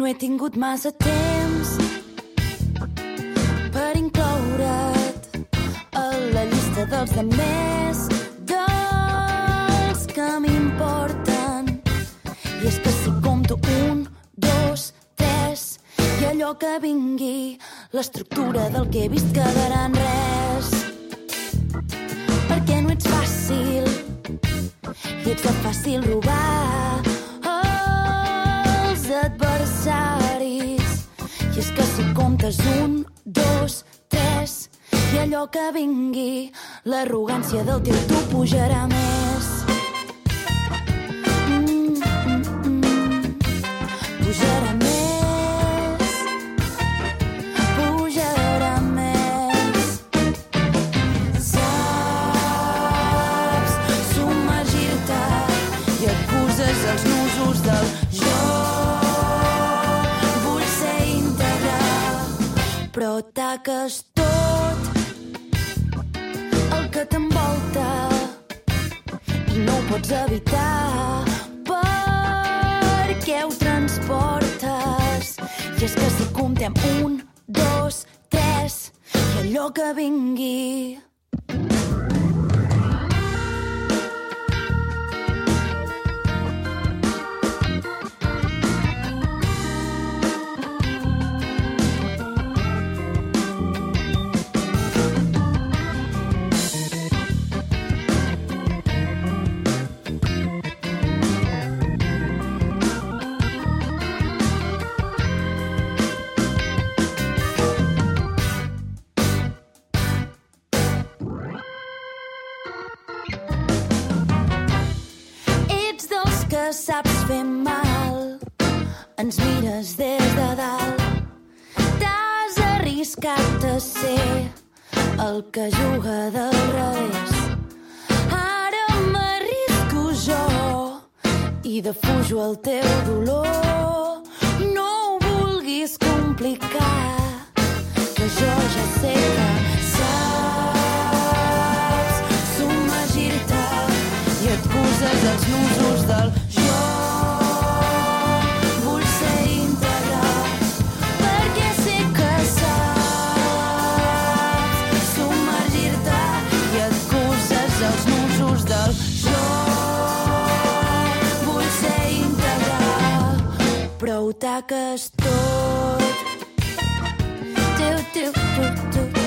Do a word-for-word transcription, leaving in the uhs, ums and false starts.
he tingut massa temps per incloure't a la llista dels demés, dels que m'importen. I és que si compto un, dos, tres, i allò que vingui, l'estructura del que he vist quedarà en res. Perquè no ets fàcil i ets de fàcil robar els adversaris. I és que si comptes un, dos, tres, i allò que vingui, l'arrogància del teu tu pujarà més. Mm, mm, mm. Pujarà més. Pujarà més. Saps submergir-te i acuses els nusos del jo. Vull ser íntegre, però taques tot el que t'envolta i no ho pots evitar perquè ho transportes. I és que si comptem un, dos, tres, i allò que vingui. Saps fer mal, ens mires des de dalt. T'has arriscat a ser el que juga del revés. Ara m'arrisco jo i defujo el teu dolor. No ho vulguis complicar, que jo ja sé que saps submergir-te i et poses els nusos del jo. Vull ser íntegre perquè sé que saps submergir-te i et poses els nusos del jo. Vull ser íntegre, però ho taques tot. Tu, tu, tu, tu.